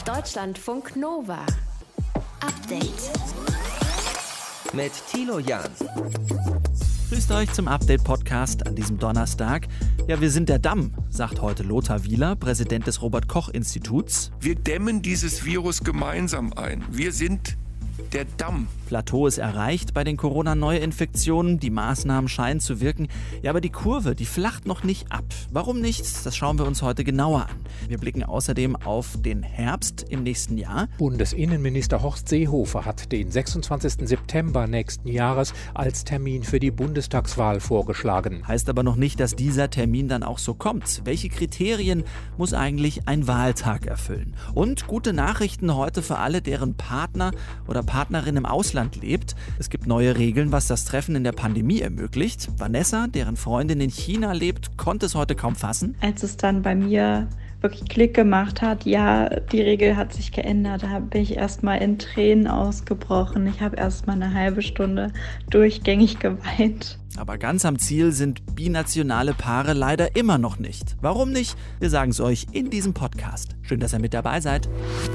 Deutschlandfunk Nova. Update. Mit Thilo Jahn. Grüßt euch zum Update-Podcast an diesem Donnerstag. Ja, wir sind der Damm, sagt heute Lothar Wieler, Präsident des Robert-Koch-Instituts. Wir dämmen dieses Virus gemeinsam ein. Wir sind der Damm. Plateau ist erreicht bei den Corona-Neuinfektionen. Die Maßnahmen scheinen zu wirken. Ja, aber die Kurve, die flacht noch nicht ab. Warum nicht? Das schauen wir uns heute genauer an. Wir blicken außerdem auf den Herbst im nächsten Jahr. Bundesinnenminister Horst Seehofer hat den 26. September nächsten Jahres als Termin für die Bundestagswahl vorgeschlagen. Heißt aber noch nicht, dass dieser Termin dann auch so kommt. Welche Kriterien muss eigentlich ein Wahltag erfüllen? Und gute Nachrichten heute für alle, deren Partner oder Partnerin im Ausland lebt. Es gibt neue Regeln, was das Treffen in der Pandemie ermöglicht. Vanessa, deren Freundin in China lebt, konnte es heute kaum fassen. Als es dann bei mir wirklich Klick gemacht hat, ja, die Regel hat sich geändert, da bin ich erstmal in Tränen ausgebrochen. Ich habe erstmal eine halbe Stunde durchgängig geweint. Aber ganz am Ziel sind binationale Paare leider immer noch nicht. Warum nicht? Wir sagen es euch in diesem Podcast. Schön, dass ihr mit dabei seid.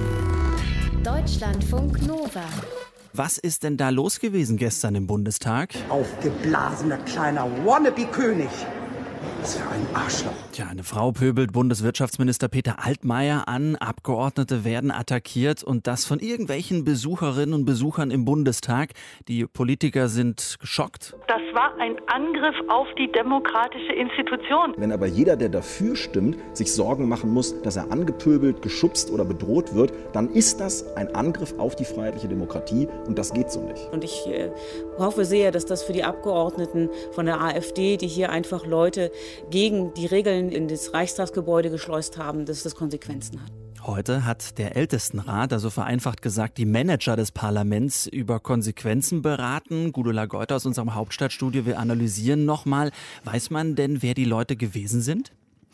Deutschlandfunk Nova. Was ist denn da los gewesen gestern im Bundestag? Aufgeblasener kleiner Wannabe-König. Was für ein Arschloch. Tja, eine Frau pöbelt Bundeswirtschaftsminister Peter Altmaier an, Abgeordnete werden attackiert und das von irgendwelchen Besucherinnen und Besuchern im Bundestag. Die Politiker sind geschockt. Das war ein Angriff auf die demokratische Institution. Wenn aber jeder, der dafür stimmt, sich Sorgen machen muss, dass er angepöbelt, geschubst oder bedroht wird, dann ist das ein Angriff auf die freiheitliche Demokratie und das geht so nicht. Und ich hoffe sehr, dass das für die Abgeordneten von der AfD, die hier einfach Leute gegen die Regeln in das Reichstagsgebäude geschleust haben, dass das Konsequenzen hat. Heute hat der Ältestenrat, also vereinfacht gesagt die Manager des Parlaments, über Konsequenzen beraten. Gudula Geuter aus unserem Hauptstadtstudio, wir analysieren nochmal. Weiß man denn, wer die Leute gewesen sind?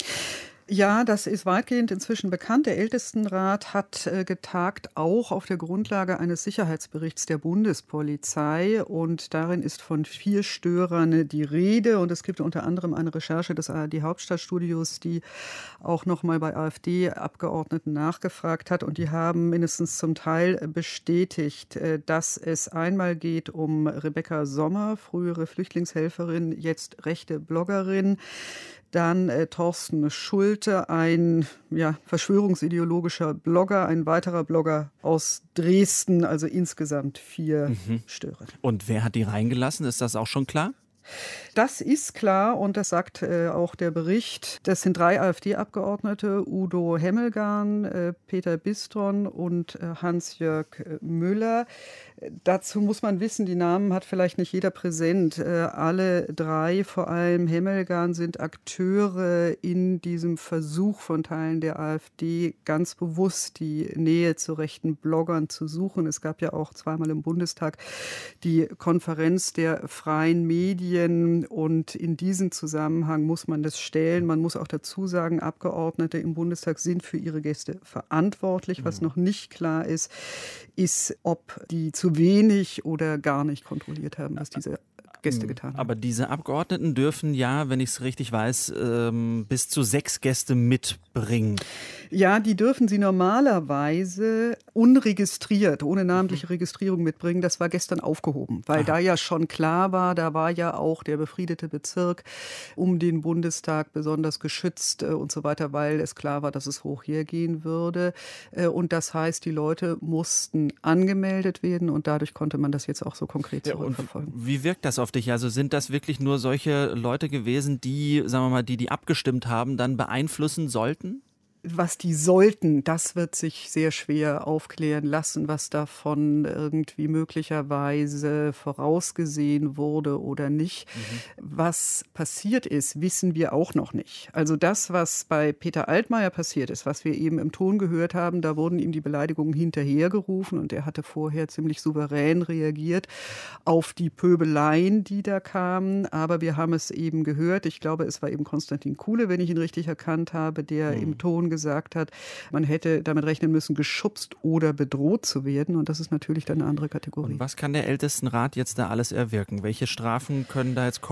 Ja, das ist weitgehend inzwischen bekannt. Der Ältestenrat hat getagt, auch auf der Grundlage eines Sicherheitsberichts der Bundespolizei. Und darin ist von 4 Störern die Rede. Und es gibt unter anderem eine Recherche des ARD-Hauptstadtstudios, die auch nochmal bei AfD-Abgeordneten nachgefragt hat. Und die haben mindestens zum Teil bestätigt, dass es einmal geht um Rebecca Sommer, frühere Flüchtlingshelferin, jetzt rechte Bloggerin. Dann Thorsten Schulte, ein verschwörungsideologischer Blogger, ein weiterer Blogger aus Dresden, also insgesamt 4 Störer. Und wer hat die reingelassen? Ist das auch schon klar? Das ist klar und das sagt auch der Bericht. Das sind 3 AfD-Abgeordnete, Udo Hemmelgarn, Peter Bistron und Hans-Jörg Müller. Dazu muss man wissen, die Namen hat vielleicht nicht jeder präsent. Alle 3, vor allem Hemmelgarn, sind Akteure in diesem Versuch von Teilen der AfD, ganz bewusst die Nähe zu rechten Bloggern zu suchen. Es gab ja auch zweimal im Bundestag die Konferenz der freien Medien und in diesem Zusammenhang muss man das stellen. Man muss auch dazu sagen, Abgeordnete im Bundestag sind für ihre Gäste verantwortlich. Was noch nicht klar ist, ob die zu wenig oder gar nicht kontrolliert haben, was diese Gäste getan haben. Aber diese Abgeordneten dürfen ja, wenn ich es richtig weiß, bis zu 6 Gäste mitbringen. Ja, die dürfen sie normalerweise unregistriert, ohne namentliche Registrierung mitbringen. Das war gestern aufgehoben, weil da ja schon klar war, da war ja auch der befriedete Bezirk um den Bundestag besonders geschützt und so weiter, weil es klar war, dass es hoch hergehen würde. Und das heißt, die Leute mussten angemeldet werden und dadurch konnte man das jetzt auch so konkret zurückverfolgen. Wie wirkt das auf dich? Also sind das wirklich nur solche Leute gewesen, die, sagen wir mal, die abgestimmt haben, dann beeinflussen sollten? Was die sollten, das wird sich sehr schwer aufklären lassen, was davon irgendwie möglicherweise vorausgesehen wurde oder nicht. Was passiert ist, wissen wir auch noch nicht. Also das, was bei Peter Altmaier passiert ist, was wir eben im Ton gehört haben, da wurden ihm die Beleidigungen hinterhergerufen und er hatte vorher ziemlich souverän reagiert auf die Pöbeleien, die da kamen. Aber wir haben es eben gehört. Ich glaube, es war eben Konstantin Kuhle, wenn ich ihn richtig erkannt habe, der im Ton gesagt hat, man hätte damit rechnen müssen, geschubst oder bedroht zu werden. Und das ist natürlich dann eine andere Kategorie. Und was kann der Ältestenrat jetzt da alles erwirken? Welche Strafen können da jetzt kommen?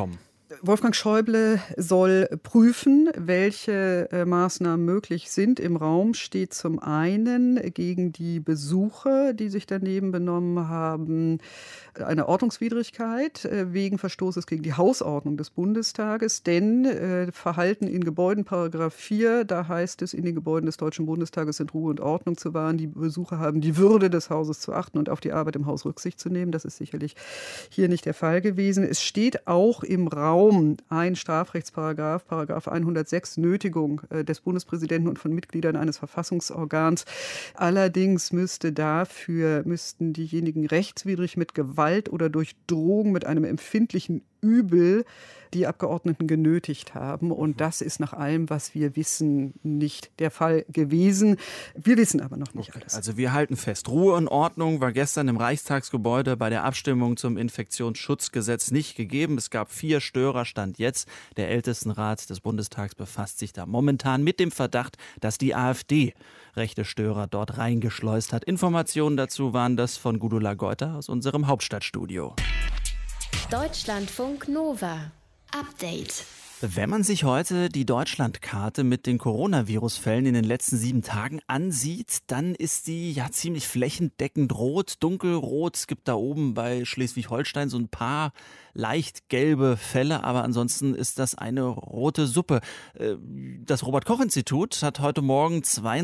Wolfgang Schäuble soll prüfen, welche Maßnahmen möglich sind. Im Raum steht zum einen gegen die Besucher, die sich daneben benommen haben, eine Ordnungswidrigkeit wegen Verstoßes gegen die Hausordnung des Bundestages. Denn Verhalten in Gebäuden, Paragraph 4, da heißt es, in den Gebäuden des Deutschen Bundestages sind Ruhe und Ordnung zu wahren. Die Besucher haben die Würde des Hauses zu achten und auf die Arbeit im Haus Rücksicht zu nehmen. Das ist sicherlich hier nicht der Fall gewesen. Es steht auch im Raum ein Strafrechtsparagraph, Paragraph 106, Nötigung des Bundespräsidenten und von Mitgliedern eines Verfassungsorgans. Allerdings müssten diejenigen rechtswidrig mit Gewalt oder durch Drohung mit einem empfindlichen Übel die Abgeordneten genötigt haben. Und das ist nach allem, was wir wissen, nicht der Fall gewesen. Wir wissen aber noch nicht alles. Also wir halten fest, Ruhe und Ordnung war gestern im Reichstagsgebäude bei der Abstimmung zum Infektionsschutzgesetz nicht gegeben. Es gab 4 Störer, Stand jetzt. Der Ältestenrat des Bundestags befasst sich da momentan mit dem Verdacht, dass die AfD rechte Störer dort reingeschleust hat. Informationen dazu waren das von Gudula Geuter aus unserem Hauptstadtstudio. Deutschlandfunk Nova. Update. Wenn man sich heute die Deutschlandkarte mit den Coronavirus-Fällen in den letzten 7 Tagen ansieht, dann ist die ja ziemlich flächendeckend rot, dunkelrot. Es gibt da oben bei Schleswig-Holstein so ein paar leicht gelbe Fälle, aber ansonsten ist das eine rote Suppe. Das Robert-Koch-Institut hat heute Morgen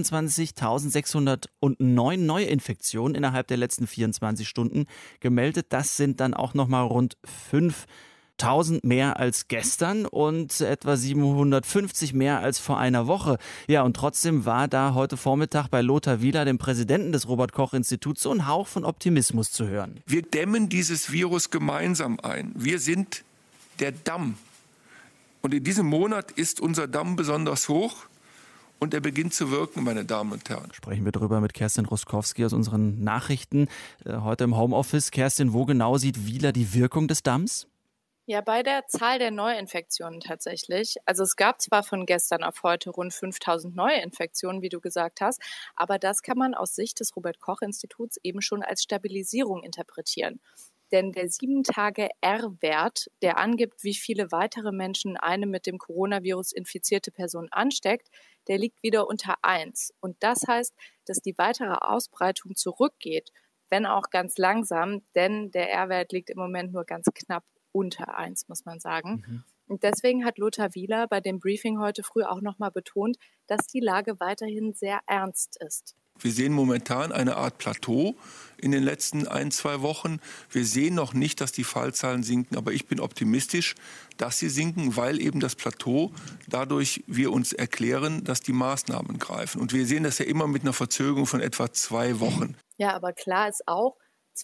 22.609 Neuinfektionen innerhalb der letzten 24 Stunden gemeldet. Das sind dann auch nochmal rund 5.000 mehr als gestern und etwa 750 mehr als vor einer Woche. Ja, und trotzdem war da heute Vormittag bei Lothar Wieler, dem Präsidenten des Robert-Koch-Instituts, so ein Hauch von Optimismus zu hören. Wir dämmen dieses Virus gemeinsam ein. Wir sind der Damm. Und in diesem Monat ist unser Damm besonders hoch. Und er beginnt zu wirken, meine Damen und Herren. Sprechen wir darüber mit Kerstin Ruskowski aus unseren Nachrichten. Heute im Homeoffice. Kerstin, wo genau sieht Wieler die Wirkung des Damms? Ja, bei der Zahl der Neuinfektionen tatsächlich. Also es gab zwar von gestern auf heute rund 5.000 Neuinfektionen, wie du gesagt hast, aber das kann man aus Sicht des Robert-Koch-Instituts eben schon als Stabilisierung interpretieren. Denn der 7-Tage-R-Wert, der angibt, wie viele weitere Menschen eine mit dem Coronavirus infizierte Person ansteckt, der liegt wieder unter 1. Und das heißt, dass die weitere Ausbreitung zurückgeht, wenn auch ganz langsam, denn der R-Wert liegt im Moment nur ganz knapp unter 1, muss man sagen. Und deswegen hat Lothar Wieler bei dem Briefing heute früh auch nochmal betont, dass die Lage weiterhin sehr ernst ist. Wir sehen momentan eine Art Plateau in den letzten 1-2 Wochen. Wir sehen noch nicht, dass die Fallzahlen sinken, aber ich bin optimistisch, dass sie sinken, weil eben das Plateau, dadurch wir uns erklären, dass die Maßnahmen greifen. Und wir sehen das ja immer mit einer Verzögerung von etwa 2 Wochen. Ja, aber klar ist auch,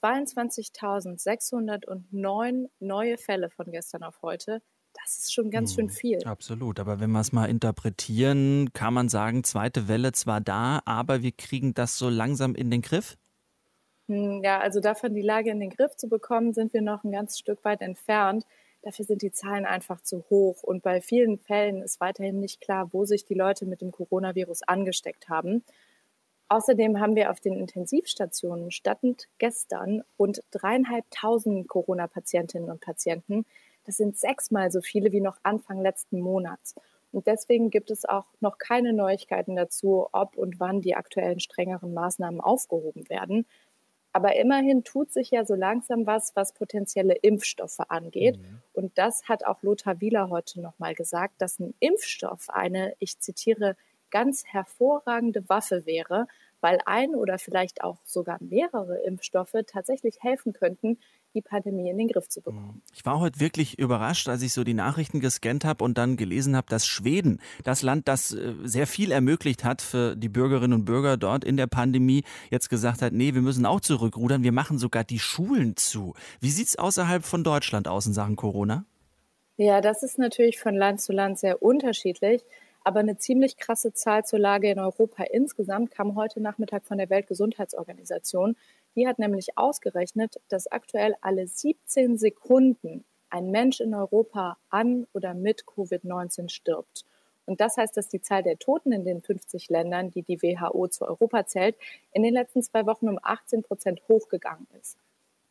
22.609 neue Fälle von gestern auf heute, das ist schon ganz schön viel. Absolut, aber wenn wir es mal interpretieren, kann man sagen, zweite Welle zwar da, aber wir kriegen das so langsam in den Griff? Ja, also davon die Lage in den Griff zu bekommen, sind wir noch ein ganz Stück weit entfernt. Dafür sind die Zahlen einfach zu hoch und bei vielen Fällen ist weiterhin nicht klar, wo sich die Leute mit dem Coronavirus angesteckt haben. Außerdem haben wir auf den Intensivstationen Stand gestern rund 3.500 Corona-Patientinnen und Patienten. Das sind 6-mal so viele wie noch Anfang letzten Monats. Und deswegen gibt es auch noch keine Neuigkeiten dazu, ob und wann die aktuellen strengeren Maßnahmen aufgehoben werden. Aber immerhin tut sich ja so langsam was potenzielle Impfstoffe angeht. Und das hat auch Lothar Wieler heute nochmal gesagt, dass ein Impfstoff eine, ich zitiere, ganz hervorragende Waffe wäre, weil ein oder vielleicht auch sogar mehrere Impfstoffe tatsächlich helfen könnten, die Pandemie in den Griff zu bekommen. Ich war heute wirklich überrascht, als ich so die Nachrichten gescannt habe und dann gelesen habe, dass Schweden, das Land, das sehr viel ermöglicht hat für die Bürgerinnen und Bürger dort in der Pandemie, jetzt gesagt hat, nee, wir müssen auch zurückrudern, wir machen sogar die Schulen zu. Wie sieht es außerhalb von Deutschland aus in Sachen Corona? Ja, das ist natürlich von Land zu Land sehr unterschiedlich. Aber eine ziemlich krasse Zahl zur Lage in Europa insgesamt kam heute Nachmittag von der Weltgesundheitsorganisation. Die hat nämlich ausgerechnet, dass aktuell alle 17 Sekunden ein Mensch in Europa an oder mit Covid-19 stirbt. Und das heißt, dass die Zahl der Toten in den 50 Ländern, die die WHO zu Europa zählt, in den letzten 2 Wochen um 18% hochgegangen ist.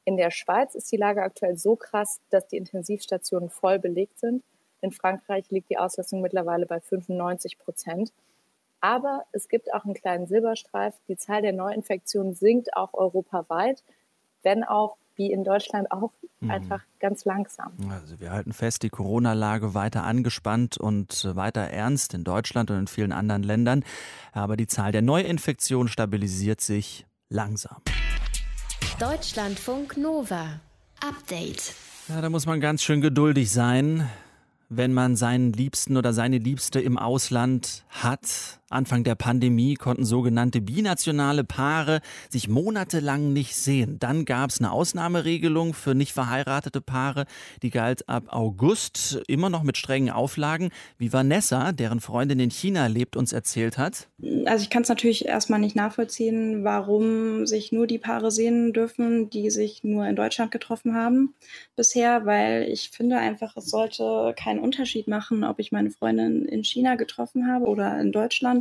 In der Schweiz ist die Lage aktuell so krass, dass die Intensivstationen voll belegt sind. In Frankreich liegt die Auslastung mittlerweile bei 95%. Aber es gibt auch einen kleinen Silberstreif. Die Zahl der Neuinfektionen sinkt auch europaweit, wenn auch wie in Deutschland auch einfach ganz langsam. Also wir halten fest, die Corona-Lage weiter angespannt und weiter ernst in Deutschland und in vielen anderen Ländern. Aber die Zahl der Neuinfektionen stabilisiert sich langsam. Deutschlandfunk Nova. Update. Ja, da muss man ganz schön geduldig sein, wenn man seinen Liebsten oder seine Liebste im Ausland hat. Anfang der Pandemie konnten sogenannte binationale Paare sich monatelang nicht sehen. Dann gab es eine Ausnahmeregelung für nicht verheiratete Paare. Die galt ab August, immer noch mit strengen Auflagen, wie Vanessa, deren Freundin in China lebt, uns erzählt hat. Also ich kann es natürlich erstmal nicht nachvollziehen, warum sich nur die Paare sehen dürfen, die sich nur in Deutschland getroffen haben bisher, weil ich finde einfach, es sollte keinen Unterschied machen, ob ich meine Freundin in China getroffen habe oder in Deutschland,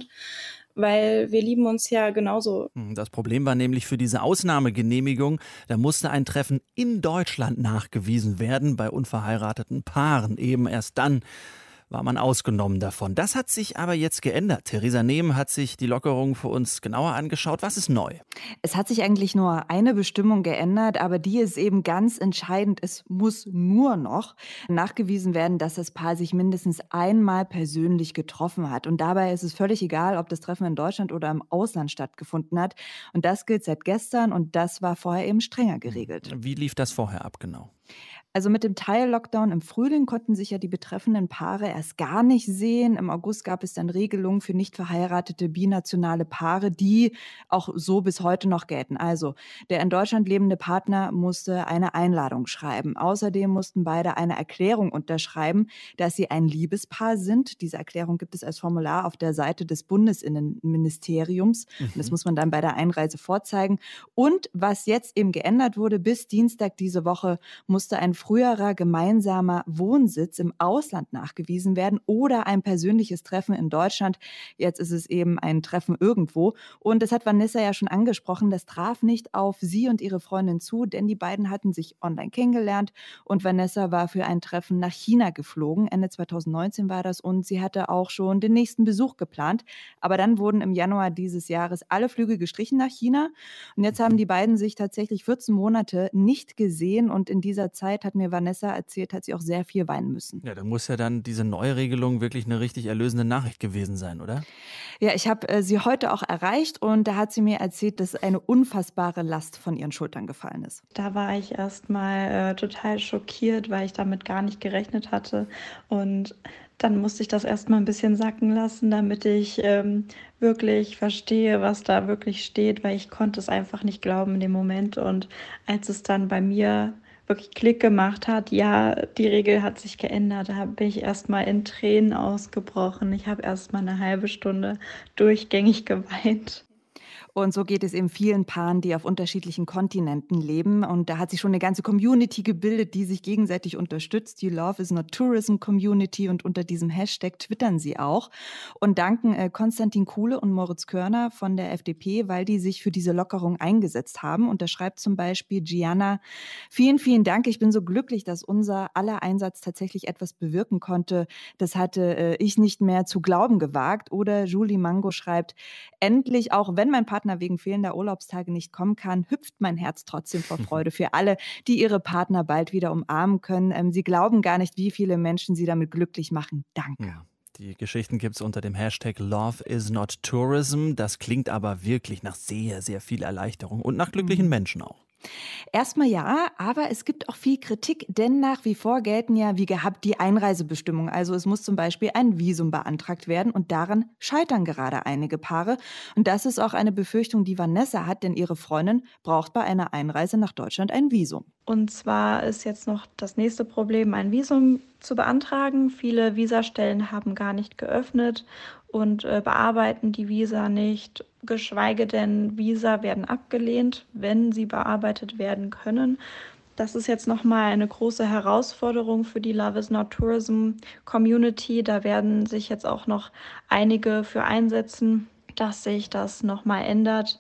weil wir lieben uns ja genauso. Das Problem war nämlich für diese Ausnahmegenehmigung, da musste ein Treffen in Deutschland nachgewiesen werden, bei unverheirateten Paaren. Eben erst dann war man ausgenommen davon. Das hat sich aber jetzt geändert. Theresa Nehm hat sich die Lockerung für uns genauer angeschaut. Was ist neu? Es hat sich eigentlich nur eine Bestimmung geändert, aber die ist eben ganz entscheidend. Es muss nur noch nachgewiesen werden, dass das Paar sich mindestens einmal persönlich getroffen hat. Und dabei ist es völlig egal, ob das Treffen in Deutschland oder im Ausland stattgefunden hat. Und das gilt seit gestern und das war vorher eben strenger geregelt. Wie lief das vorher ab genau? Also mit dem Teil-Lockdown im Frühling konnten sich ja die betreffenden Paare erst gar nicht sehen. Im August gab es dann Regelungen für nicht verheiratete binationale Paare, die auch so bis heute noch gelten. Also der in Deutschland lebende Partner musste eine Einladung schreiben. Außerdem mussten beide eine Erklärung unterschreiben, dass sie ein Liebespaar sind. Diese Erklärung gibt es als Formular auf der Seite des Bundesinnenministeriums. Das muss man dann bei der Einreise vorzeigen. Und was jetzt eben geändert wurde, bis Dienstag diese Woche musste ein früherer gemeinsamer Wohnsitz im Ausland nachgewiesen werden oder ein persönliches Treffen in Deutschland. Jetzt ist es eben ein Treffen irgendwo. Und das hat Vanessa ja schon angesprochen, das traf nicht auf sie und ihre Freundin zu, denn die beiden hatten sich online kennengelernt und Vanessa war für ein Treffen nach China geflogen. Ende 2019 war das und sie hatte auch schon den nächsten Besuch geplant. Aber dann wurden im Januar dieses Jahres alle Flüge gestrichen nach China und jetzt haben die beiden sich tatsächlich 14 Monate nicht gesehen und in dieser Zeit, hat mir Vanessa erzählt, hat sie auch sehr viel weinen müssen. Ja, da muss ja dann diese Neuregelung wirklich eine richtig erlösende Nachricht gewesen sein, oder? Ja, ich habe sie heute auch erreicht und da hat sie mir erzählt, dass eine unfassbare Last von ihren Schultern gefallen ist. Da war ich erstmal total schockiert, weil ich damit gar nicht gerechnet hatte. Und dann musste ich das erstmal ein bisschen sacken lassen, damit ich wirklich verstehe, was da wirklich steht, weil ich konnte es einfach nicht glauben in dem Moment. Und als es dann bei mir wirklich Klick gemacht hat, ja, die Regel hat sich geändert. Da bin ich erstmal in Tränen ausgebrochen. Ich habe erstmal eine halbe Stunde durchgängig geweint. Und so geht es eben vielen Paaren, die auf unterschiedlichen Kontinenten leben. Und da hat sich schon eine ganze Community gebildet, die sich gegenseitig unterstützt. Die Love is not Tourism Community. Und unter diesem Hashtag twittern sie auch. Und danken Konstantin Kuhle und Moritz Körner von der FDP, weil die sich für diese Lockerung eingesetzt haben. Und da schreibt zum Beispiel Gianna: Vielen, vielen Dank. Ich bin so glücklich, dass unser aller Einsatz tatsächlich etwas bewirken konnte. Das hatte ich nicht mehr zu glauben gewagt. Oder Julie Mango schreibt: Endlich, auch wenn mein Partner wegen fehlender Urlaubstage nicht kommen kann, hüpft mein Herz trotzdem vor Freude für alle, die ihre Partner bald wieder umarmen können. Sie glauben gar nicht, wie viele Menschen sie damit glücklich machen. Danke. Ja. Die Geschichten gibt es unter dem Hashtag Love is not Tourism. Das klingt aber wirklich nach sehr, sehr viel Erleichterung und nach glücklichen Menschen auch. Erstmal ja, aber es gibt auch viel Kritik, denn nach wie vor gelten ja wie gehabt die Einreisebestimmungen. Also es muss zum Beispiel ein Visum beantragt werden und daran scheitern gerade einige Paare. Und das ist auch eine Befürchtung, die Vanessa hat, denn ihre Freundin braucht bei einer Einreise nach Deutschland ein Visum. Und zwar ist jetzt noch das nächste Problem, ein Visum zu beantragen. Viele Visastellen haben gar nicht geöffnet und bearbeiten die Visa nicht, geschweige denn Visa werden abgelehnt, wenn sie bearbeitet werden können. Das ist jetzt nochmal eine große Herausforderung für die Love is not Tourism Community. Da werden sich jetzt auch noch einige für einsetzen, dass sich das nochmal ändert.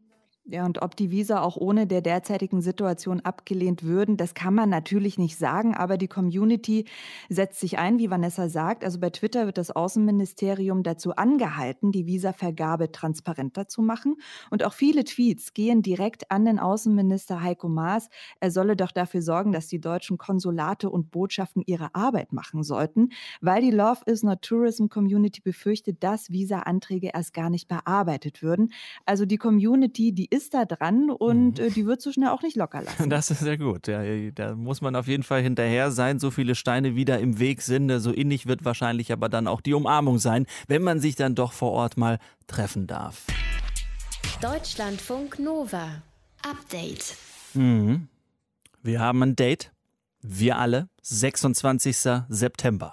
Ja, und ob die Visa auch ohne der derzeitigen Situation abgelehnt würden, das kann man natürlich nicht sagen, aber die Community setzt sich ein, wie Vanessa sagt. Also bei Twitter wird das Außenministerium dazu angehalten, die Visavergabe transparenter zu machen. Und auch viele Tweets gehen direkt an den Außenminister Heiko Maas. Er solle doch dafür sorgen, dass die deutschen Konsulate und Botschaften ihre Arbeit machen sollten, weil die Love is Not Tourism Community befürchtet, dass Visa-Anträge erst gar nicht bearbeitet würden. Also die Community, die ist da dran und die wird so schnell auch nicht locker lassen. Das ist sehr gut. Ja, da muss man auf jeden Fall hinterher sein. So viele Steine wieder im Weg sind. So innig wird wahrscheinlich aber dann auch die Umarmung sein, wenn man sich dann doch vor Ort mal treffen darf. Deutschlandfunk Nova. Update. Wir haben ein Date. Wir alle. 26. September.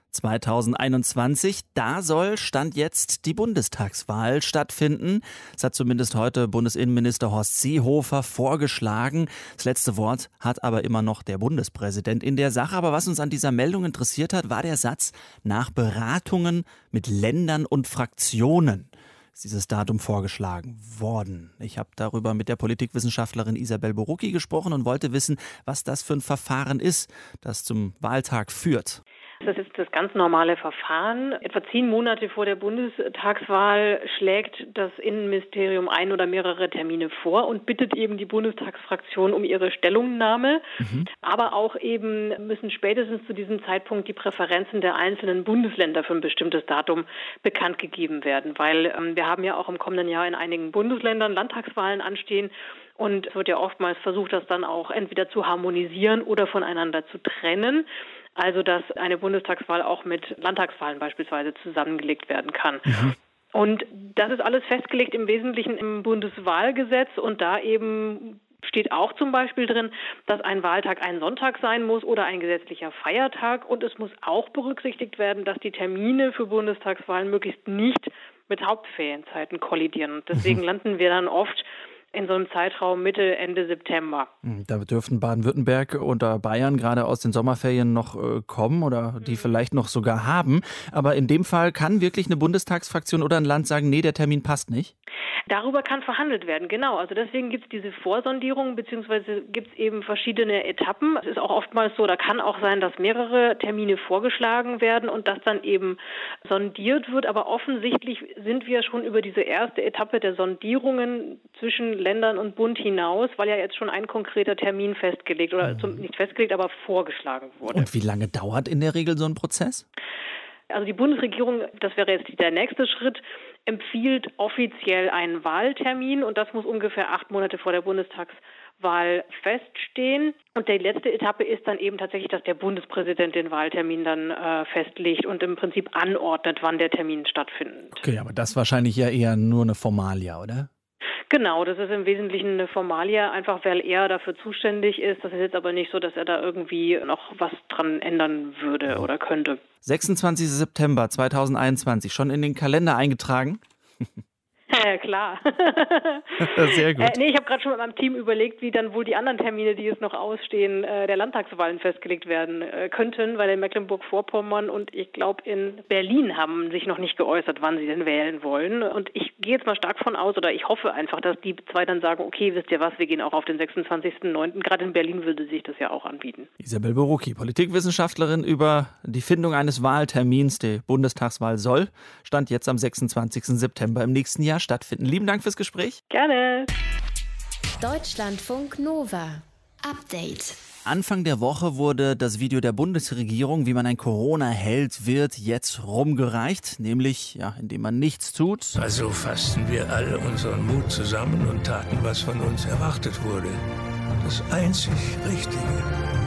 2021, da soll Stand jetzt die Bundestagswahl stattfinden. Das hat zumindest heute Bundesinnenminister Horst Seehofer vorgeschlagen. Das letzte Wort hat aber immer noch der Bundespräsident in der Sache. Aber was uns an dieser Meldung interessiert hat, war der Satz: nach Beratungen mit Ländern und Fraktionen ist dieses Datum vorgeschlagen worden. Ich habe darüber mit der Politikwissenschaftlerin Isabel Borucki gesprochen und wollte wissen, was das für ein Verfahren ist, das zum Wahltag führt. Das ist das ganz normale Verfahren. Etwa 10 Monate vor der Bundestagswahl schlägt das Innenministerium ein oder mehrere Termine vor und bittet eben die Bundestagsfraktion um ihre Stellungnahme. Aber auch eben müssen spätestens zu diesem Zeitpunkt die Präferenzen der einzelnen Bundesländer für ein bestimmtes Datum bekannt gegeben werden. Weil wir haben ja auch im kommenden Jahr in einigen Bundesländern Landtagswahlen anstehen. Und es wird ja oftmals versucht, das dann auch entweder zu harmonisieren oder voneinander zu trennen. Also dass eine Bundestagswahl auch mit Landtagswahlen beispielsweise zusammengelegt werden kann. Und das ist alles festgelegt im Wesentlichen im Bundeswahlgesetz und da eben steht auch zum Beispiel drin, dass ein Wahltag ein Sonntag sein muss oder ein gesetzlicher Feiertag und es muss auch berücksichtigt werden, dass die Termine für Bundestagswahlen möglichst nicht mit Hauptferienzeiten kollidieren. Und deswegen landen wir dann oft in so einem Zeitraum Mitte, Ende September. Da dürften Baden-Württemberg und Bayern gerade aus den Sommerferien noch kommen oder die vielleicht noch sogar haben. Aber in dem Fall kann wirklich eine Bundestagsfraktion oder ein Land sagen, nee, der Termin passt nicht? Darüber kann verhandelt werden, genau. Also deswegen gibt es diese Vorsondierung, beziehungsweise gibt es eben verschiedene Etappen. Es ist auch oftmals so, da kann auch sein, dass mehrere Termine vorgeschlagen werden und das dann eben sondiert wird. Aber offensichtlich sind wir schon über diese erste Etappe der Sondierungen zwischen Ländern und Bund hinaus, weil ja jetzt schon ein konkreter Termin festgelegt oder nicht festgelegt, aber vorgeschlagen wurde. Und wie lange dauert in der Regel so ein Prozess? Also die Bundesregierung, das wäre jetzt der nächste Schritt, empfiehlt offiziell einen Wahltermin und das muss ungefähr 8 Monate vor der Bundestagswahl feststehen. Und die letzte Etappe ist dann eben tatsächlich, dass der Bundespräsident den Wahltermin dann festlegt und im Prinzip anordnet, wann der Termin stattfindet. Okay, aber das wahrscheinlich ja eher nur eine Formalia, oder? Genau, das ist im Wesentlichen eine Formalie, einfach weil er dafür zuständig ist. Das ist jetzt aber nicht so, dass er da irgendwie noch was dran ändern würde oder könnte. 26. September 2021, schon in den Kalender eingetragen? Ja, klar. Sehr gut. Ich habe gerade schon mit meinem Team überlegt, wie dann wohl die anderen Termine, die jetzt noch ausstehen, der Landtagswahlen festgelegt werden könnten, weil in Mecklenburg-Vorpommern und ich glaube in Berlin haben sich noch nicht geäußert, wann sie denn wählen wollen. Und ich gehe jetzt mal stark von aus, oder ich hoffe einfach, dass die zwei dann sagen, okay, wisst ihr was, wir gehen auch auf den 26.09. Gerade in Berlin würde sich das ja auch anbieten. Isabel Borucki, Politikwissenschaftlerin, über die Findung eines Wahltermins. Die Bundestagswahl soll, Stand jetzt am 26. September im nächsten Jahr stattfinden. Lieben Dank fürs Gespräch. Gerne. Deutschlandfunk Nova. Update. Anfang der Woche wurde das Video der Bundesregierung, wie man ein Corona-Held wird, jetzt rumgereicht, nämlich indem man nichts tut. Also fassten wir alle unseren Mut zusammen und taten, was von uns erwartet wurde. Das einzig Richtige.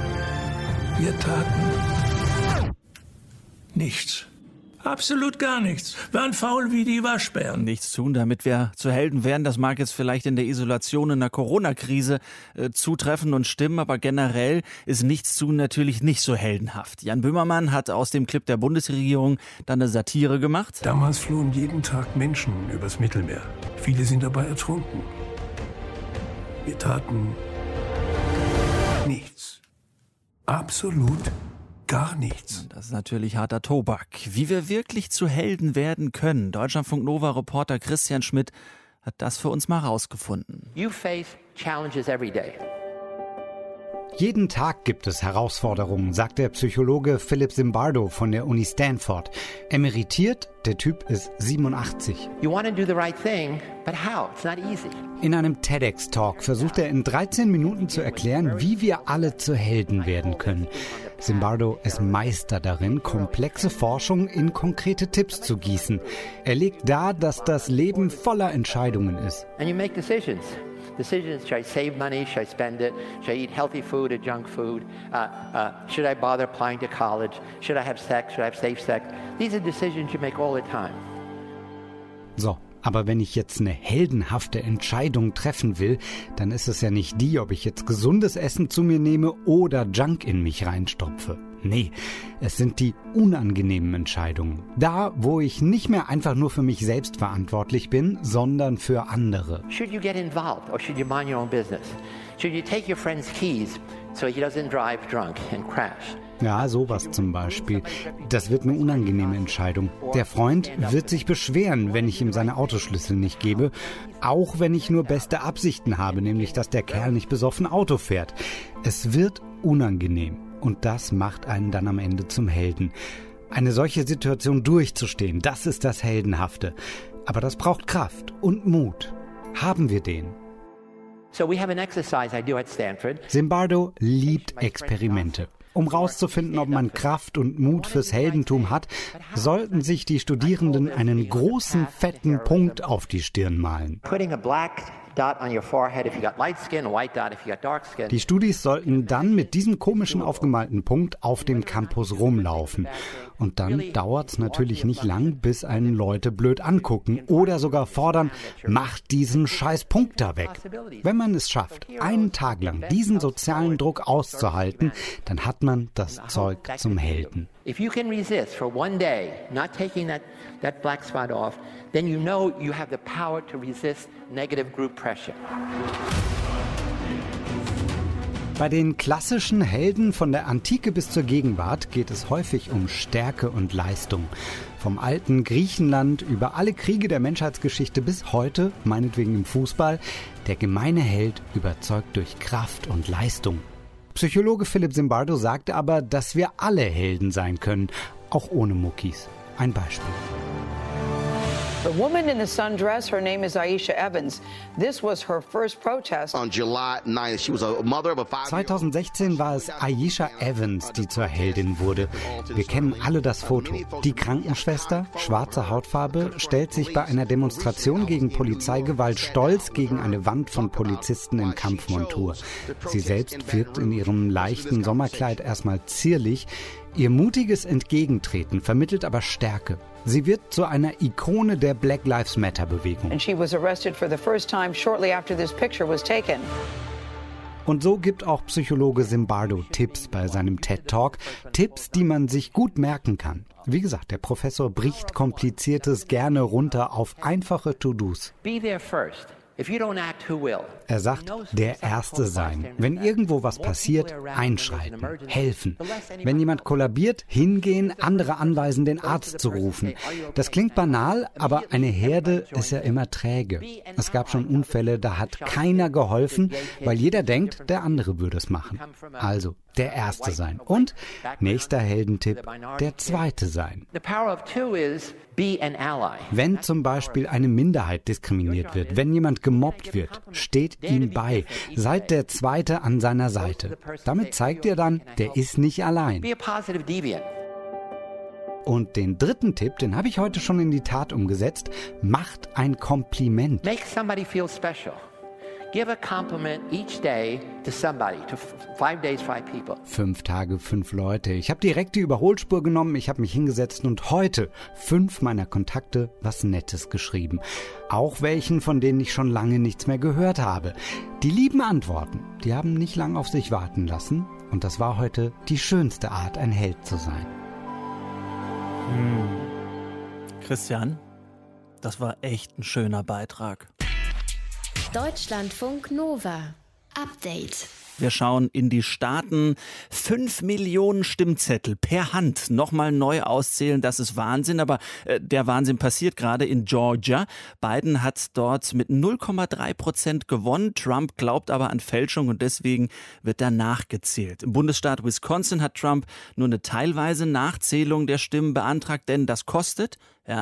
Wir taten nichts. Absolut gar nichts. Waren faul wie die Waschbären. Nichts tun, damit wir zu Helden werden. Das mag jetzt vielleicht in der Isolation in der Corona-Krise zutreffen und stimmen, aber generell ist nichts tun natürlich nicht so heldenhaft. Jan Böhmermann hat aus dem Clip der Bundesregierung dann eine Satire gemacht. Damals flohen jeden Tag Menschen übers Mittelmeer. Viele sind dabei ertrunken. Wir taten nichts. Absolut gar nichts. Das ist natürlich harter Tobak. Wie wir wirklich zu Helden werden können. Deutschlandfunk Nova-Reporter Christian Schmidt hat das für uns mal rausgefunden. You face challenges every day. Jeden Tag gibt es Herausforderungen, sagt der Psychologe Philip Zimbardo von der Uni Stanford. Emeritiert, der Typ ist 87. You want to do the right thing, but how? It's not easy. In einem TEDx-Talk versucht er in 13 Minuten zu erklären, wie wir alle zu Helden werden können. Zimbardo ist Meister darin, komplexe Forschung in konkrete Tipps zu gießen. Er legt dar, dass das Leben voller Entscheidungen ist. And you make decisions. Decisions, should I save money, should I spend it, should I eat healthy food or junk food, should I bother applying to college, should I have sex, should I have safe sex. These are decisions you make all the time. So, aber wenn ich jetzt eine heldenhafte Entscheidung treffen will, dann ist es ja nicht die, ob ich jetzt gesundes Essen zu mir nehme oder Junk in mich reinstopfe. Nee, es sind die unangenehmen Entscheidungen. Da, wo ich nicht mehr einfach nur für mich selbst verantwortlich bin, sondern für andere. Should you get involved or should you mind your own business? Should you take your friend's keys so he doesn't drive drunk and crash? Ja, sowas zum Beispiel. Das wird eine unangenehme Entscheidung. Der Freund wird sich beschweren, wenn ich ihm seine Autoschlüssel nicht gebe. Auch wenn ich nur beste Absichten habe, nämlich dass der Kerl nicht besoffen Auto fährt. Es wird unangenehm. Und das macht einen dann am Ende zum Helden. Eine solche Situation durchzustehen, das ist das Heldenhafte. Aber das braucht Kraft und Mut. Haben wir den? So we have an exercise I do at Stanford. Zimbardo liebt Experimente. Um rauszufinden, ob man Kraft und Mut fürs Heldentum hat, sollten sich die Studierenden einen großen, fetten Punkt auf die Stirn malen. Die Studis sollten dann mit diesem komischen aufgemalten Punkt auf dem Campus rumlaufen. Und dann dauert es natürlich nicht lang, bis einen Leute blöd angucken oder sogar fordern, macht diesen scheiß Punkt da weg. Wenn man es schafft, einen Tag lang diesen sozialen Druck auszuhalten, dann hat man das Zeug zum Helden. If you can resist for one day not taking that black spot off, then you know you have the power to resist negative group pressure. Bei den klassischen Helden von der Antike bis zur Gegenwart geht es häufig um Stärke und Leistung. Vom alten Griechenland über alle Kriege der Menschheitsgeschichte bis heute, meinetwegen im Fußball, der gemeine Held überzeugt durch Kraft und Leistung. Psychologe Philip Zimbardo sagte aber, dass wir alle Helden sein können, auch ohne Muckis. Ein Beispiel. The woman in the sundress, her name is Aisha Evans. This was her first protest. On July 9th, she was a mother of a 5-year-old. 2016 war es Aisha Evans, die zur Heldin wurde. Wir kennen alle das Foto. Die Krankenschwester, schwarze Hautfarbe, stellt sich bei einer Demonstration gegen Polizeigewalt stolz gegen eine Wand von Polizisten in Kampfmontur. Sie selbst wirkt in ihrem leichten Sommerkleid erstmal zierlich. Ihr mutiges Entgegentreten vermittelt aber Stärke. Sie wird zu einer Ikone der Black Lives Matter Bewegung. And she was arrested for the first time shortly after this picture was taken. Und so gibt auch Psychologe Zimbardo Tipps bei seinem TED-Talk. Tipps, die man sich gut merken kann. Wie gesagt, der Professor bricht Kompliziertes gerne runter auf einfache To-Dos. Be there first. If you don't act, who will? Er sagt, der Erste sein. Wenn irgendwo was passiert, einschreiten, helfen. Wenn jemand kollabiert, hingehen, andere anweisen, den Arzt zu rufen. Das klingt banal, aber eine Herde ist ja immer träge. Es gab schon Unfälle, da hat keiner geholfen, weil jeder denkt, der andere würde es machen. Also, der Erste sein. Und, nächster Heldentipp, der Zweite sein. Wenn zum Beispiel eine Minderheit diskriminiert wird, wenn jemand gemobbt wird, steht ihm bei. Seid der Zweite an seiner Seite. Damit zeigt ihr dann, der ist nicht allein. Und den dritten Tipp, den habe ich heute schon in die Tat umgesetzt, macht ein Kompliment. Make somebody feel special. Give a compliment each day to somebody, to 5 days, 5 people. 5 Tage, 5 Leute. Ich habe direkt die Überholspur genommen, ich habe mich hingesetzt und heute 5 meiner Kontakte was Nettes geschrieben. Auch welchen, von denen ich schon lange nichts mehr gehört habe. Die lieben Antworten, die haben nicht lang auf sich warten lassen. Und das war heute die schönste Art, ein Held zu sein. Christian, das war echt ein schöner Beitrag. Deutschlandfunk Nova. Update. Wir schauen in die Staaten. 5 Millionen Stimmzettel per Hand nochmal neu auszählen, das ist Wahnsinn. Aber der Wahnsinn passiert gerade in Georgia. Biden hat dort mit 0,3% gewonnen. Trump glaubt aber an Fälschung und deswegen wird da nachgezählt. Im Bundesstaat Wisconsin hat Trump nur eine teilweise Nachzählung der Stimmen beantragt, denn das kostet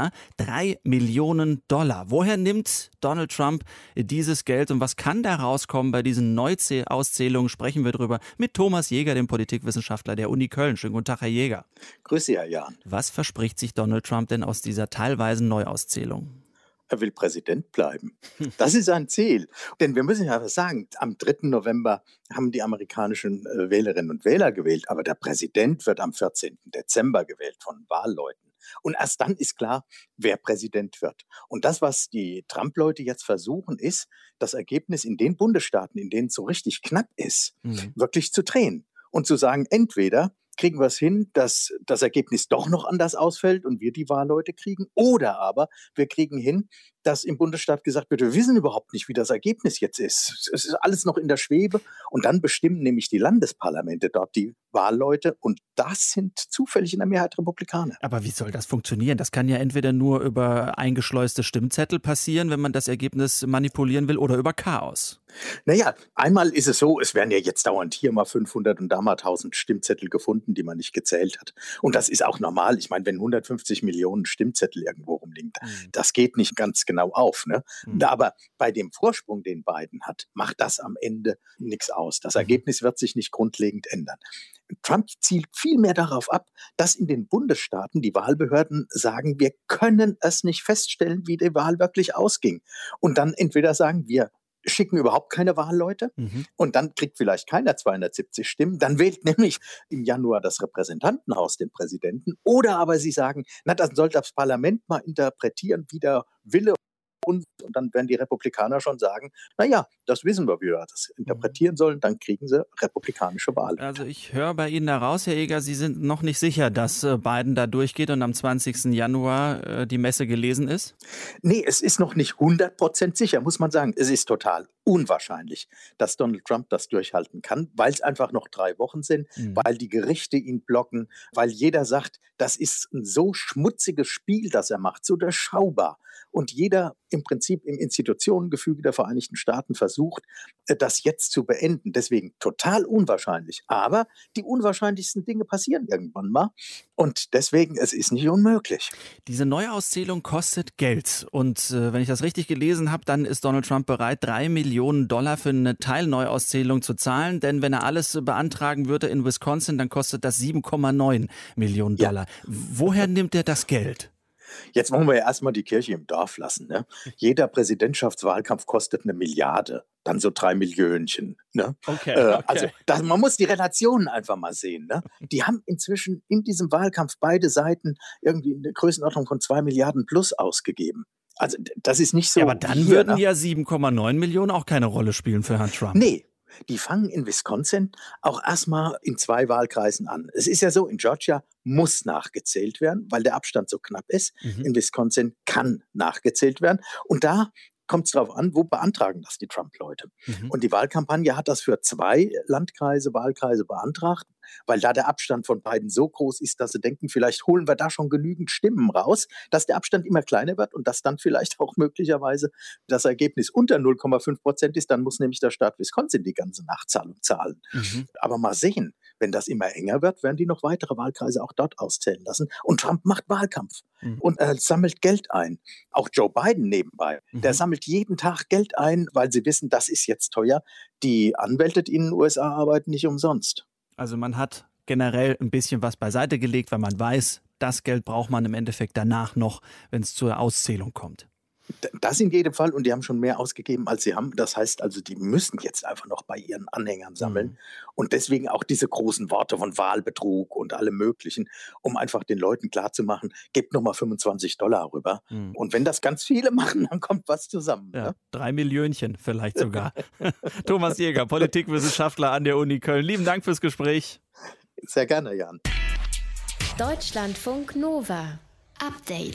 $3 Millionen. Woher nimmt Donald Trump dieses Geld und was kann da rauskommen bei diesen Neuauszählungen? Sprechen wir drüber mit Thomas Jäger, dem Politikwissenschaftler der Uni Köln. Schönen guten Tag, Herr Jäger. Grüß Sie, Herr Jahn. Was verspricht sich Donald Trump denn aus dieser teilweisen Neuauszählung? Er will Präsident bleiben. Das ist sein Ziel. Denn wir müssen ja sagen, am 3. November haben die amerikanischen Wählerinnen und Wähler gewählt, aber der Präsident wird am 14. Dezember gewählt von Wahlleuten. Und erst dann ist klar, wer Präsident wird. Und das, was die Trump-Leute jetzt versuchen, ist, das Ergebnis in den Bundesstaaten, in denen es so richtig knapp ist, wirklich zu drehen. Und zu sagen, entweder kriegen wir es hin, dass das Ergebnis doch noch anders ausfällt und wir die Wahlleute kriegen, oder aber wir kriegen hin, dass im Bundesstaat gesagt wird, wir wissen überhaupt nicht, wie das Ergebnis jetzt ist. Es ist alles noch in der Schwebe und dann bestimmen nämlich die Landesparlamente dort die Wahlleute und das sind zufällig in der Mehrheit Republikaner. Aber wie soll das funktionieren? Das kann ja entweder nur über eingeschleuste Stimmzettel passieren, wenn man das Ergebnis manipulieren will, oder über Chaos. Naja, einmal ist es so, es werden ja jetzt dauernd hier mal 500 und da mal 1000 Stimmzettel gefunden, die man nicht gezählt hat. Und das ist auch normal. Ich meine, wenn 150 Millionen Stimmzettel irgendwo rumliegen, das geht nicht ganz genau auf. Ne? Aber bei dem Vorsprung, den Biden hat, macht das am Ende nichts aus. Das Ergebnis wird sich nicht grundlegend ändern. Trump zielt viel mehr darauf ab, dass in den Bundesstaaten die Wahlbehörden sagen, wir können es nicht feststellen, wie die Wahl wirklich ausging. Und dann entweder sagen, wir schicken überhaupt keine Wahlleute und dann kriegt vielleicht keiner 270 Stimmen. Dann wählt nämlich im Januar das Repräsentantenhaus den Präsidenten. Oder aber sie sagen, na, dann soll das Parlament mal interpretieren, wie der Wille und dann werden die Republikaner schon sagen, naja, das wissen wir, wie wir das interpretieren sollen, dann kriegen sie republikanische Wahlen. Also ich höre bei Ihnen heraus, Herr Jäger, Sie sind noch nicht sicher, dass Biden da durchgeht und am 20. Januar die Messe gelesen ist? Nee, es ist noch nicht 100% sicher, muss man sagen. Es ist total unwahrscheinlich, dass Donald Trump das durchhalten kann, weil es einfach noch 3 Wochen sind, weil die Gerichte ihn blocken, weil jeder sagt, das ist ein so schmutziges Spiel, das er macht, so durchschaubar. Und jeder im Prinzip im Institutionengefüge der Vereinigten Staaten versucht, das jetzt zu beenden. Deswegen total unwahrscheinlich. Aber die unwahrscheinlichsten Dinge passieren irgendwann mal. Und deswegen, es ist nicht unmöglich. Diese Neuauszählung kostet Geld. Und wenn ich das richtig gelesen habe, dann ist Donald Trump bereit, $3 Millionen für eine Teilneuauszählung zu zahlen. Denn wenn er alles beantragen würde in Wisconsin, dann kostet das $7,9 Millionen. Ja. Woher nimmt er das Geld? Jetzt wollen wir ja erstmal die Kirche im Dorf lassen. Ne? Jeder Präsidentschaftswahlkampf kostet 1 Milliarde, dann so 3 Millionchen. Ne? Okay. Also man muss die Relationen einfach mal sehen. Ne? Die haben inzwischen in diesem Wahlkampf beide Seiten irgendwie eine Größenordnung von 2 Milliarden plus ausgegeben. Also das ist nicht so. Ja, aber dann würden ja 7,9 Millionen auch keine Rolle spielen für Herrn Trump. Nee. Die fangen in Wisconsin auch erstmal in 2 Wahlkreisen an. Es ist ja so, in Georgia muss nachgezählt werden, weil der Abstand so knapp ist. In Wisconsin kann nachgezählt werden. Und da kommt es darauf an, wo beantragen das die Trump-Leute. Und die Wahlkampagne hat das für 2 Wahlkreise beantragt, weil da der Abstand von beiden so groß ist, dass sie denken, vielleicht holen wir da schon genügend Stimmen raus, dass der Abstand immer kleiner wird und dass dann vielleicht auch möglicherweise das Ergebnis unter 0,5% ist. Dann muss nämlich der Staat Wisconsin die ganze Nachzahlung zahlen. Aber mal sehen, wenn das immer enger wird, werden die noch weitere Wahlkreise auch dort auszählen lassen. Und Trump macht Wahlkampf und sammelt Geld ein. Auch Joe Biden nebenbei, der sammelt jeden Tag Geld ein, weil sie wissen, das ist jetzt teuer. Die Anwälte in den USA arbeiten nicht umsonst. Also man hat generell ein bisschen was beiseite gelegt, weil man weiß, das Geld braucht man im Endeffekt danach noch, wenn es zur Auszählung kommt. Das in jedem Fall und die haben schon mehr ausgegeben, als sie haben. Das heißt also, die müssen jetzt einfach noch bei ihren Anhängern sammeln. Und deswegen auch diese großen Worte von Wahlbetrug und allem Möglichen, um einfach den Leuten klarzumachen, gebt nochmal $25 rüber. Und wenn das ganz viele machen, dann kommt was zusammen. Ja, ne? 3 Millionchen vielleicht sogar. Thomas Jäger, Politikwissenschaftler an der Uni Köln. Lieben Dank fürs Gespräch. Sehr gerne, Jan. Deutschlandfunk Nova. Update.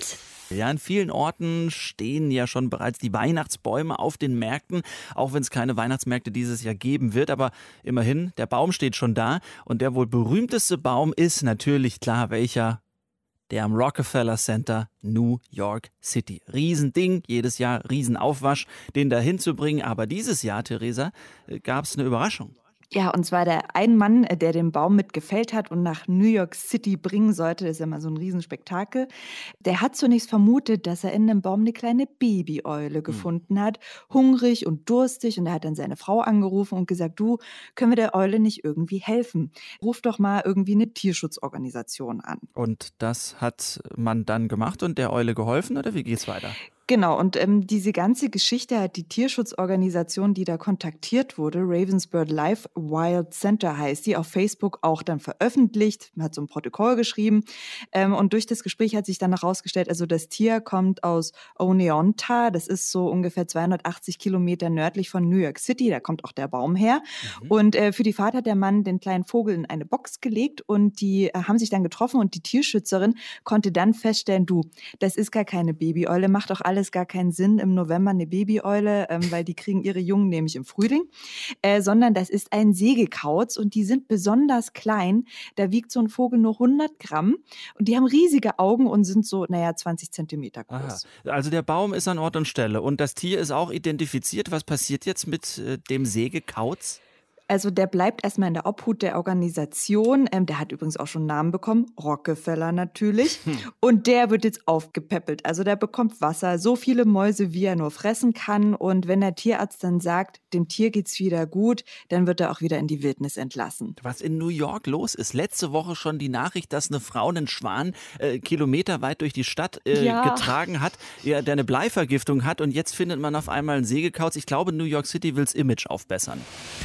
Ja, in vielen Orten stehen ja schon bereits die Weihnachtsbäume auf den Märkten, auch wenn es keine Weihnachtsmärkte dieses Jahr geben wird. Aber immerhin, der Baum steht schon da. Und der wohl berühmteste Baum ist natürlich klar welcher. Der am Rockefeller Center, New York City. Riesending, jedes Jahr Riesenaufwasch, den da hinzubringen. Aber dieses Jahr, Theresa, gab es eine Überraschung. Ja, und zwar der ein Mann, der den Baum mit gefällt hat und nach New York City bringen sollte, das ist ja mal so ein Riesenspektakel, der hat zunächst vermutet, dass er in dem Baum eine kleine Babyeule gefunden hat, hungrig und durstig. Und er hat dann seine Frau angerufen und gesagt, du, können wir der Eule nicht irgendwie helfen? Ruf doch mal irgendwie eine Tierschutzorganisation an. Und das hat man dann gemacht und der Eule geholfen, oder wie geht's weiter? Genau, und diese ganze Geschichte hat die Tierschutzorganisation, die da kontaktiert wurde, Ravensburg Life Wild Center heißt die, auf Facebook auch dann veröffentlicht, man hat so ein Protokoll geschrieben und durch das Gespräch hat sich dann herausgestellt, also das Tier kommt aus Oneonta, das ist so ungefähr 280 Kilometer nördlich von New York City, da kommt auch der Baum her und für die Fahrt hat der Mann den kleinen Vogel in eine Box gelegt und die haben sich dann getroffen und die Tierschützerin konnte dann feststellen, du, das ist gar keine Babyeule, macht doch alles gar keinen Sinn im November eine Babyeule, weil die kriegen ihre Jungen nämlich im Frühling, sondern das ist ein Segelkauz und die sind besonders klein. Da wiegt so ein Vogel nur 100 Gramm und die haben riesige Augen und sind so, 20 Zentimeter groß. Aha. Also der Baum ist an Ort und Stelle und das Tier ist auch identifiziert. Was passiert jetzt mit dem Segelkauz? Also der bleibt erstmal in der Obhut der Organisation. Der hat übrigens auch schon einen Namen bekommen, Rockefeller natürlich. Und der wird jetzt aufgepäppelt. Also der bekommt Wasser, so viele Mäuse, wie er nur fressen kann. Und wenn der Tierarzt dann sagt, dem Tier geht's wieder gut, dann wird er auch wieder in die Wildnis entlassen. Was in New York los ist, letzte Woche schon die Nachricht, dass eine Frau einen Schwan kilometerweit durch die Stadt getragen hat, der eine Bleivergiftung hat. Und jetzt findet man auf einmal einen Segelkauz. Ich glaube, New York City will's Image aufbessern.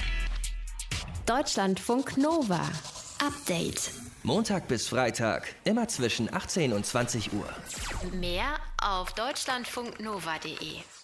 Deutschlandfunk Nova. Update. Montag bis Freitag, immer zwischen 18 und 20 Uhr. Mehr auf deutschlandfunknova.de.